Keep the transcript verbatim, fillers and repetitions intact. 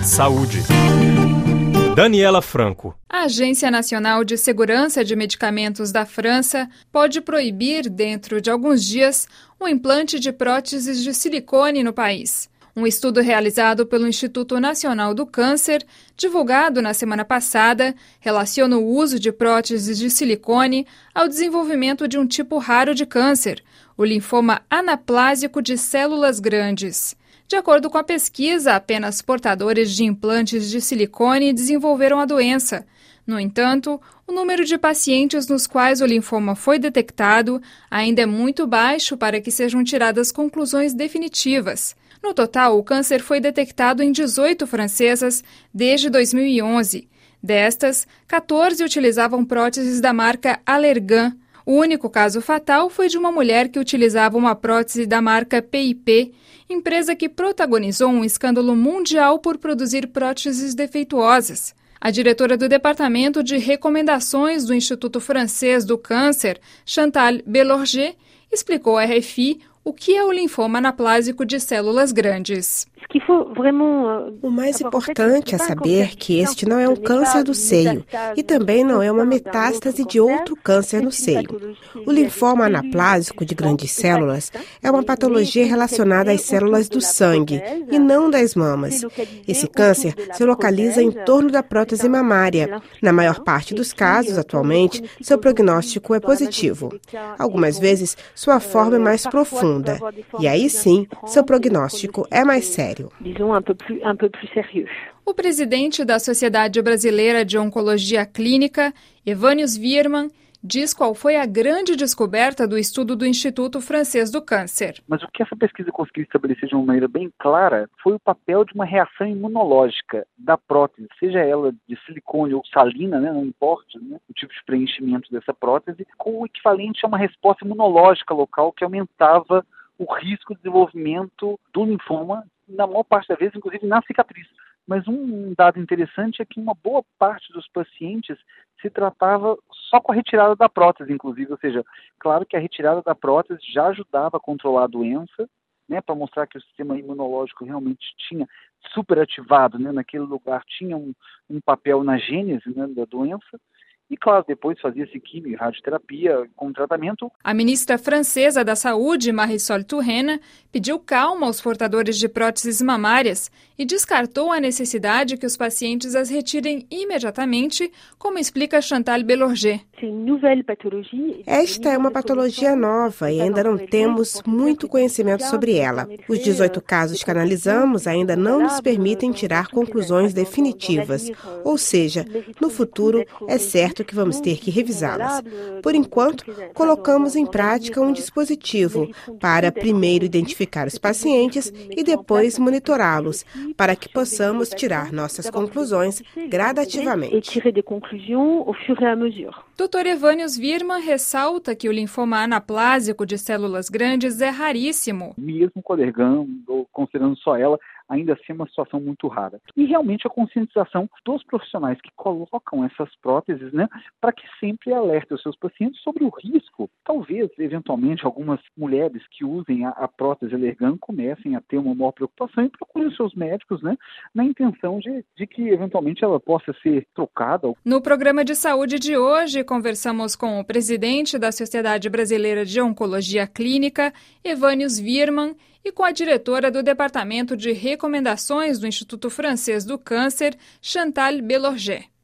Saúde. Daniela Franco. A Agência Nacional de Segurança de Medicamentos da França pode proibir, dentro de alguns dias, o implante de próteses de silicone no país. Um estudo realizado pelo Instituto Nacional do Câncer, divulgado na semana passada, relaciona o uso de próteses de silicone ao desenvolvimento de um tipo raro de câncer, o linfoma anaplásico de células grandes. De acordo com a pesquisa, apenas portadores de implantes de silicone desenvolveram a doença. No entanto, o número de pacientes nos quais o linfoma foi detectado ainda é muito baixo para que sejam tiradas conclusões definitivas. No total, o câncer foi detectado em dezoito francesas desde dois mil e onze. Destas, quatorze utilizavam próteses da marca Allergan. O único caso fatal foi de uma mulher que utilizava uma prótese da marca P I P, empresa que protagonizou um escândalo mundial por produzir próteses defeituosas. A diretora do Departamento de Recomendações do Instituto Francês do Câncer, Chantal Belorger, explicou à R F I o que é o linfoma anaplásico de células grandes. O mais importante é saber que este não é um câncer do seio e também não é uma metástase de outro câncer no seio. O linfoma anaplásico de grandes células é uma patologia relacionada às células do sangue e não das mamas. Esse câncer se localiza em torno da prótese mamária. Na maior parte dos casos, atualmente, seu prognóstico é positivo. Algumas vezes, sua forma é mais profunda. E aí sim, seu prognóstico é mais sério. O presidente da Sociedade Brasileira de Oncologia Clínica, Evânios Wiermann, diz qual foi a grande descoberta do estudo do Instituto Francês do Câncer. Mas o que essa pesquisa conseguiu estabelecer de uma maneira bem clara foi o papel de uma reação imunológica da prótese, seja ela de silicone ou salina, né, não importa, né, o tipo de preenchimento dessa prótese, com o equivalente a uma resposta imunológica local que aumentava o risco de desenvolvimento do linfoma, na maior parte das vezes, inclusive na cicatriz. Mas um dado interessante é que uma boa parte dos pacientes se tratava só com a retirada da prótese, inclusive, ou seja, claro que a retirada da prótese já ajudava a controlar a doença, né, para mostrar que o sistema imunológico realmente tinha superativado, né, naquele lugar, tinha um, um papel na gênese, né, da doença. E, claro, depois fazia-se quimio e radioterapia como tratamento. A ministra francesa da Saúde, Marisol Touraine, pediu calma aos portadores de próteses mamárias e descartou a necessidade que os pacientes as retirem imediatamente, como explica Chantal Belorger. Esta é uma patologia nova e ainda não temos muito conhecimento sobre ela. Os dezoito casos que analisamos ainda não nos permitem tirar conclusões definitivas, ou seja, no futuro é certo que vamos ter que revisá-las. Por enquanto, colocamos em prática um dispositivo para primeiro identificar os pacientes e depois monitorá-los, para que possamos tirar nossas conclusões gradativamente. doutor Evânios Wiermann ressalta que o linfoma anaplásico de células grandes é raríssimo. Mesmo com a Allergan, ou considerando só ela, ainda assim é uma situação muito rara. E realmente a conscientização dos profissionais que colocam essas próteses, né, para que sempre alertem os seus pacientes sobre o risco. Talvez, eventualmente, algumas mulheres que usem a, a prótese Allergan comecem a ter uma maior preocupação e procurem os seus médicos, né, na intenção de, de que, eventualmente, ela possa ser trocada. No programa de saúde de hoje, conversamos com o presidente da Sociedade Brasileira de Oncologia Clínica, Evânios Wiermann, e com a diretora do Departamento de Recomendações do Instituto Francês do Câncer, Chantal Belorger.